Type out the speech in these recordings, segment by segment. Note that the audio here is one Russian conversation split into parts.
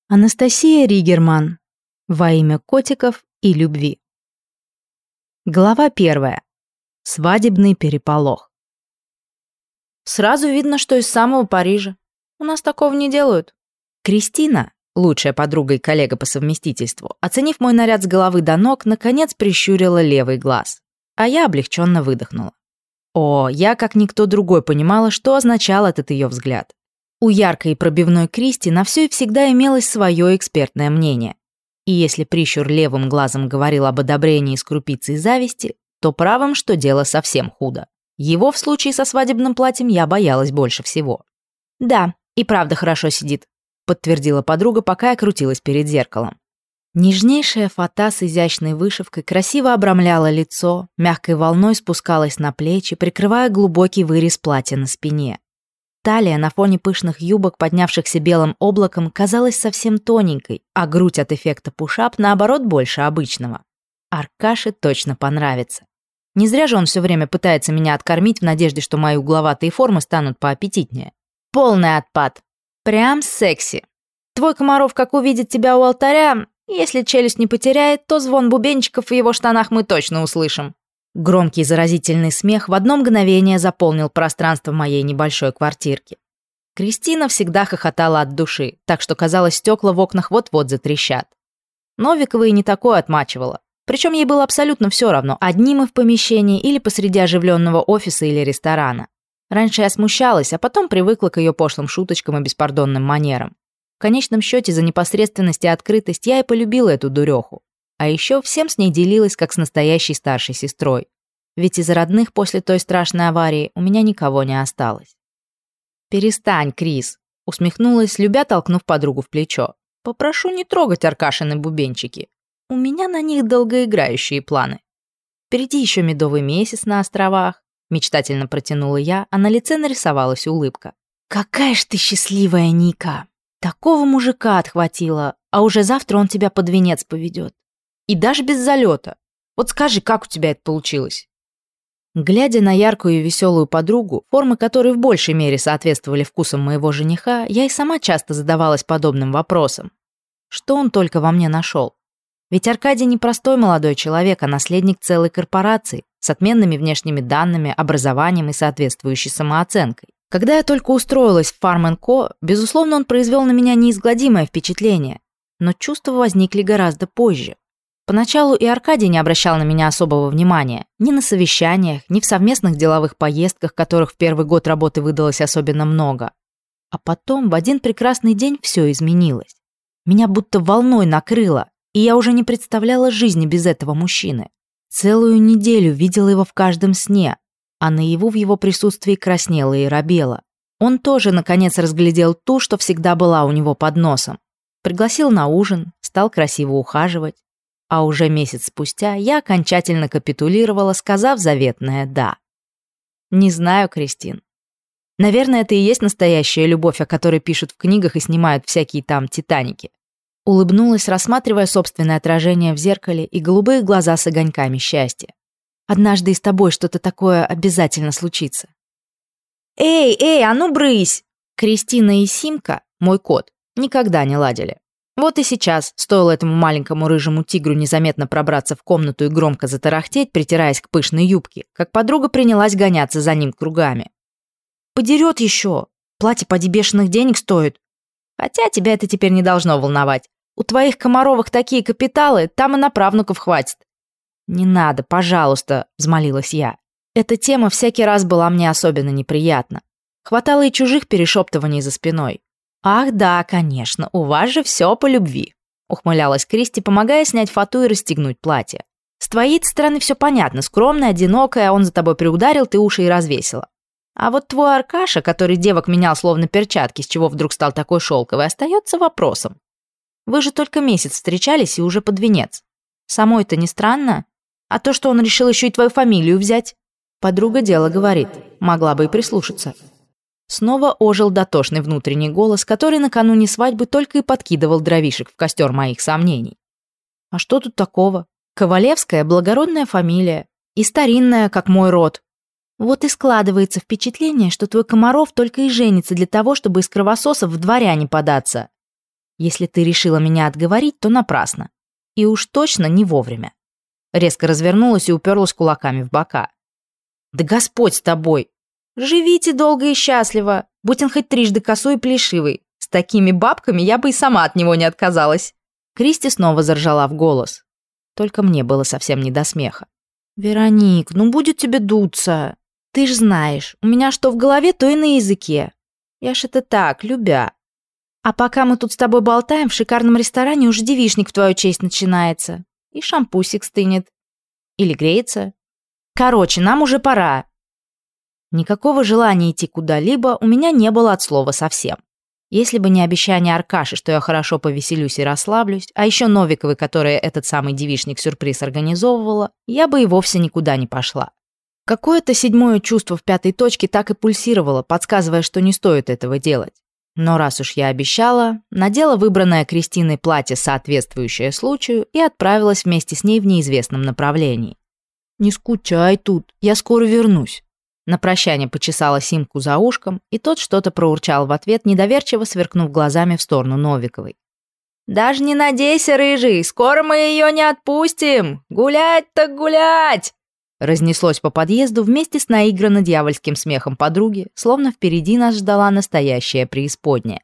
Анастасия Ригерман. Во имя котиков и любви. Глава 1. Свадебный переполох. Сразу видно, что из самого Парижа. У нас такого не делают. Кристина, лучшая подруга и коллега по совместительству, оценив мой наряд с головы до ног, наконец прищурила левый глаз. А я облегченно выдохнула. Я, как никто другой, понимала, что означал этот ее взгляд. У яркой и пробивной Кристи на все и всегда имелось свое экспертное мнение. И если прищур левым глазом говорил об одобрении с крупицей зависти, то правым, что дело совсем худо. Его в случае со свадебным платьем я боялась больше всего. «Да, и правда хорошо сидит», — подтвердила подруга, пока я крутилась перед зеркалом. Нежнейшая фата с изящной вышивкой красиво обрамляла лицо, мягкой волной спускалась на плечи, прикрывая глубокий вырез платья на спине. Талия на фоне пышных юбок, поднявшихся белым облаком, казалась совсем тоненькой, а грудь от эффекта пуш-ап, наоборот, больше обычного. Аркаше точно понравится. Не зря же он все время пытается меня откормить в надежде, что мои угловатые формы станут поаппетитнее. Полный отпад. Прям секси. Твой Комаров, как увидит тебя у алтаря, если челюсть не потеряет, то звон бубенчиков в его штанах мы точно услышим. Громкий заразительный смех в одно мгновение заполнил пространство моей небольшой квартирки. Кристина всегда хохотала от души, так что, казалось, стекла в окнах вот-вот затрещат. Новикова и не такое отмачивала. Причем ей было абсолютно все равно, одни мы в помещении или посреди оживленного офиса или ресторана. Раньше я смущалась, а потом привыкла к ее пошлым шуточкам и беспардонным манерам. В конечном счете, за непосредственность и открытость я и полюбила эту дуреху. А еще всем с ней делилась, как с настоящей старшей сестрой. Ведь из родных после той страшной аварии у меня никого не осталось. «Перестань, Крис», — усмехнулась, любя, толкнув подругу в плечо. «Попрошу не трогать Аркашины бубенчики. У меня на них долгоиграющие планы. Впереди еще медовый месяц на островах», — мечтательно протянула я, а на лице нарисовалась улыбка. «Какая ж ты счастливая, Ника! Такого мужика отхватила, а уже завтра он тебя под венец поведет. И даже без залета. Вот скажи, как у тебя это получилось?» Глядя на яркую и веселую подругу, формы которой в большей мере соответствовали вкусам моего жениха, я и сама часто задавалась подобным вопросом. Что он только во мне нашел? Ведь Аркадий не простой молодой человек, а наследник целой корпорации, с отменными внешними данными, образованием и соответствующей самооценкой. Когда я только устроилась в Farm & Co., безусловно, он произвел на меня неизгладимое впечатление, но чувства возникли гораздо позже. Поначалу и Аркадий не обращал на меня особого внимания, ни на совещаниях, ни в совместных деловых поездках, которых в первый год работы выдалось особенно много. А потом в один прекрасный день все изменилось. Меня будто волной накрыло, и я уже не представляла жизни без этого мужчины. Целую неделю видела его в каждом сне, а наяву в его присутствии краснела и робела. Он тоже, наконец, разглядел ту, что всегда была у него под носом. Пригласил на ужин, стал красиво ухаживать. А уже месяц спустя я окончательно капитулировала, сказав заветное «да». Не знаю, Кристин. Наверное, это и есть настоящая любовь, о которой пишут в книгах и снимают всякие там «Титаники». Улыбнулась, рассматривая собственное отражение в зеркале и голубые глаза с огоньками счастья. Однажды и с тобой что-то такое обязательно случится. «Эй, а ну брысь!» Кристина и Симка, мой кот, никогда не ладили. Вот и сейчас, стоило этому маленькому рыжему тигру незаметно пробраться в комнату и громко затарахтеть, притираясь к пышной юбке, как подруга принялась гоняться за ним кругами. «Подерет еще! Платье поди бешеных денег стоит. Хотя тебя это теперь не должно волновать. У твоих Комаровых такие капиталы, там и на правнуков хватит». «Не надо, пожалуйста», — взмолилась я. Эта тема всякий раз была мне особенно неприятна. Хватало и чужих перешептываний за спиной. «Ах да, конечно, у вас же все по любви», — ухмылялась Кристи, помогая снять фату и расстегнуть платье. «С твоей стороны все понятно, скромная, одинокая, он за тобой приударил, ты уши и развесила. А вот твой Аркаша, который девок менял словно перчатки, с чего вдруг стал такой шелковый, остается вопросом. Вы же только месяц встречались и уже под венец. Самой-то не странно? А то, что он решил еще и твою фамилию взять?» Подруга дело говорит, могла бы и прислушаться. Снова ожил дотошный внутренний голос, который накануне свадьбы только и подкидывал дровишек в костер моих сомнений. А что тут такого? Ковалевская — благородная фамилия. И старинная, как мой род. Вот и складывается впечатление, что твой Комаров только и женится для того, чтобы из кровососов в дворяне податься. Если ты решила меня отговорить, то напрасно. И уж точно не вовремя. Резко развернулась и уперлась кулаками в бока. Да Господь с тобой! Живите долго и счастливо, будь он хоть трижды косой и плешивый. С такими бабками я бы и сама от него не отказалась. Кристи снова заржала в голос. Только мне было совсем не до смеха. «Вероник, ну будет тебе дуться. Ты ж знаешь, у меня что в голове, то и на языке. Я ж это так, любя. А пока мы тут с тобой болтаем, в шикарном ресторане уже девичник в твою честь начинается. И шампусик стынет. Или греется. Короче, нам уже пора». Никакого желания идти куда-либо у меня не было от слова совсем. Если бы не обещание Аркаши, что я хорошо повеселюсь и расслаблюсь, а еще Новиковой, которая этот самый девичник-сюрприз организовывала, я бы и вовсе никуда не пошла. Какое-то седьмое чувство в пятой точке так и пульсировало, подсказывая, что не стоит этого делать. Но раз уж я обещала, надела выбранное Кристиной платье, соответствующее случаю, и отправилась вместе с ней в неизвестном направлении. «Не скучай тут, я скоро вернусь». На прощание почесала Симку за ушком, и тот что-то проурчал в ответ, недоверчиво сверкнув глазами в сторону Новиковой. «Даже не надейся, рыжий, скоро мы ее не отпустим! Гулять так гулять!» Разнеслось по подъезду вместе с наигранно дьявольским смехом подруги, словно впереди нас ждала настоящая преисподняя.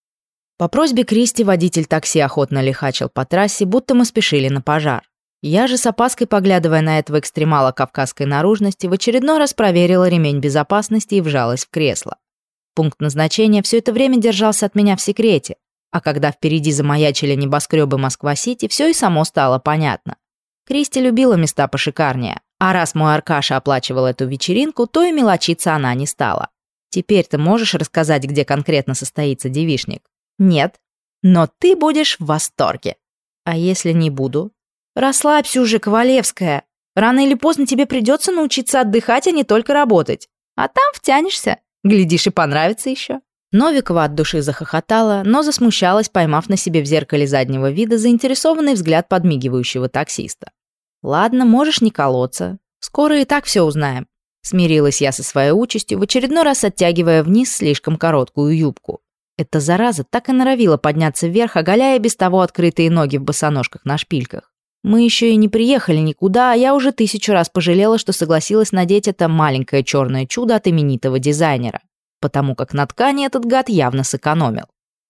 По просьбе Кристи водитель такси охотно лихачил по трассе, будто мы спешили на пожар. Я же с опаской, поглядывая на этого экстремала кавказской наружности, в очередной раз проверила ремень безопасности и вжалась в кресло. Пункт назначения все это время держался от меня в секрете, а когда впереди замаячили небоскребы Москва-Сити, все и само стало понятно. Кристи любила места пошикарнее, а раз мой Аркаша оплачивал эту вечеринку, то и мелочиться она не стала. Теперь ты можешь рассказать, где конкретно состоится девичник? Нет. Но ты будешь в восторге. А если не буду? Расслабься уже, Ковалевская. Рано или поздно тебе придется научиться отдыхать, а не только работать. А там втянешься. Глядишь, и понравится еще. Новикова от души захохотала, но засмущалась, поймав на себе в зеркале заднего вида заинтересованный взгляд подмигивающего таксиста. Ладно, можешь не колоться. Скоро и так все узнаем. Смирилась я со своей участью, в очередной раз оттягивая вниз слишком короткую юбку. Эта зараза так и норовила подняться вверх, оголяя без того открытые ноги в босоножках на шпильках. Мы еще и не приехали никуда, а я уже 1000 раз пожалела, что согласилась надеть это маленькое черное чудо от именитого дизайнера, потому как на ткани этот гад явно сэкономил.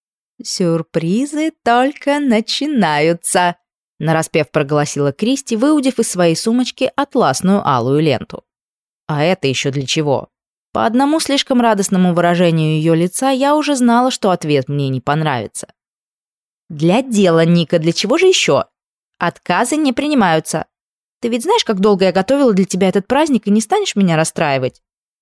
«Сюрпризы только начинаются», — нараспев проголосила Кристи, выудив из своей сумочки атласную алую ленту. А это еще для чего? По одному слишком радостному выражению ее лица я уже знала, что ответ мне не понравится. «Для дела, Ника, для чего же еще? Отказы не принимаются. Ты ведь знаешь, как долго я готовила для тебя этот праздник, и не станешь меня расстраивать?»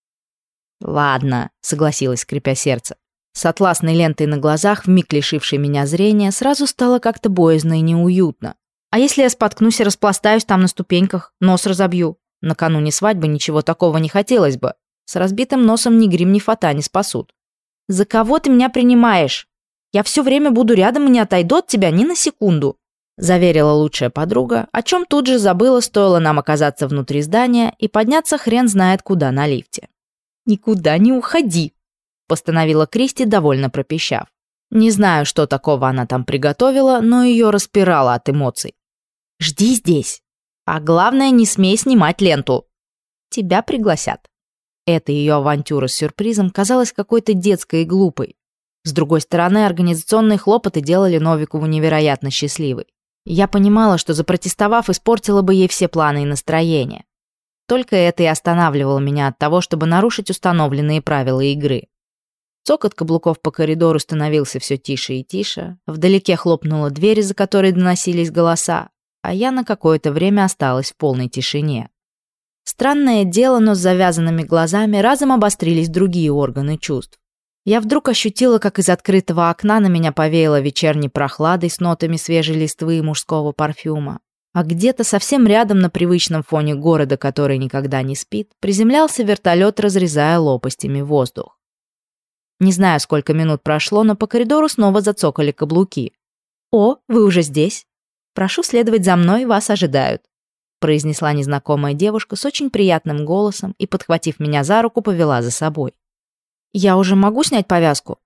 «Ладно», — согласилась, скрипя сердце. С атласной лентой на глазах, вмиг лишившей меня зрения, сразу стало как-то боязно и неуютно. А если я споткнусь и распластаюсь там на ступеньках, нос разобью? Накануне свадьбы ничего такого не хотелось бы. С разбитым носом ни грим, ни фата не спасут. «За кого ты меня принимаешь? Я все время буду рядом и не отойду от тебя ни на секунду», заверила лучшая подруга, о чем тут же забыла, стоило нам оказаться внутри здания и подняться хрен знает куда на лифте. «Никуда не уходи», — постановила Кристи, довольно пропищав. Не знаю, что такого она там приготовила, но ее распирало от эмоций. «Жди здесь. А главное, не смей снимать ленту. Тебя пригласят». Эта ее авантюра с сюрпризом казалась какой-то детской и глупой. С другой стороны, организационные хлопоты делали Новикову невероятно счастливой. Я понимала, что запротестовав, испортила бы ей все планы и настроение. Только это и останавливало меня от того, чтобы нарушить установленные правила игры. Цокот каблуков по коридору становился все тише и тише, вдалеке хлопнула дверь, за которой доносились голоса, а я на какое-то время осталась в полной тишине. Странное дело, но с завязанными глазами разом обострились другие органы чувств. Я вдруг ощутила, как из открытого окна на меня повеяло вечерней прохладой с нотами свежей листвы и мужского парфюма. А где-то совсем рядом на привычном фоне города, который никогда не спит, приземлялся вертолет, разрезая лопастями воздух. Не знаю, сколько минут прошло, но по коридору снова зацокали каблуки. «О, вы уже здесь? Прошу следовать за мной, вас ожидают», произнесла незнакомая девушка с очень приятным голосом и, подхватив меня за руку, повела за собой. «Я уже могу снять повязку?»